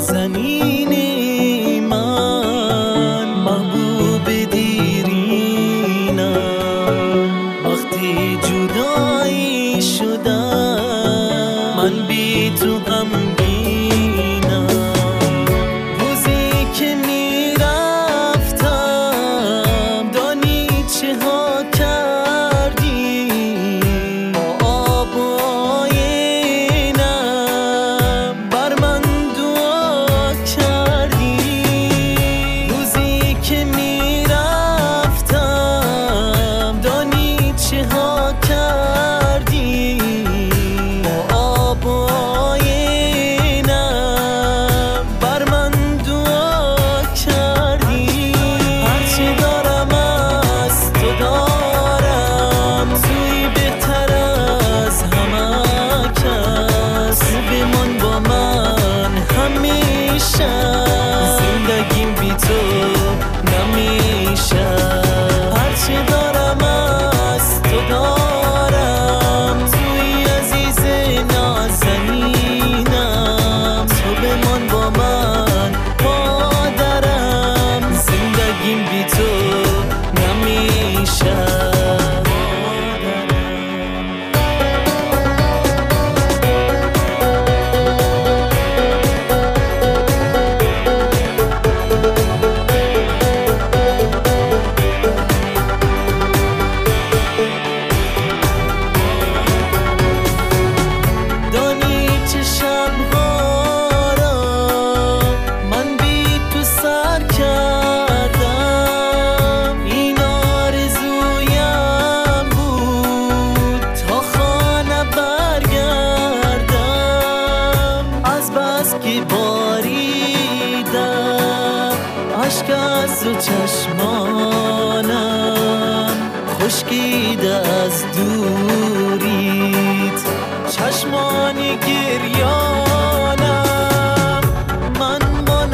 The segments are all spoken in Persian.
نازنینی من محبوب دیرینم. وقتی جدایی شدم من بی تو غمگینم. روزی که میرفتم دانی چه ها کردی با آب و آینم بر من دعا کردی. روزی که میرفتم دانی چه ها کردی با آب و آینم بر من دعا کردی. هرچی دارم از تو دارم، توی بهتر از همه کس. تو بمان با من همیشه، زندگیم بی تو نمیشه. هرچی دارم از تو دارم، توی عزیز نازنینم. تو بمان با من مادرم، زندگیم بی تو نمیشه. دانی چه شب‌ها را من بی تو سر کردم. این آرزویم بود تا خانه برگردم. از بس که باریدم اشک از رو چشمانم، خشکیده از دوریت چشمانی گریانم. من با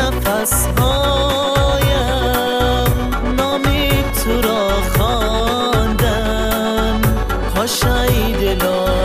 نفسهایم نامی تو را خواندم. پاشای دلا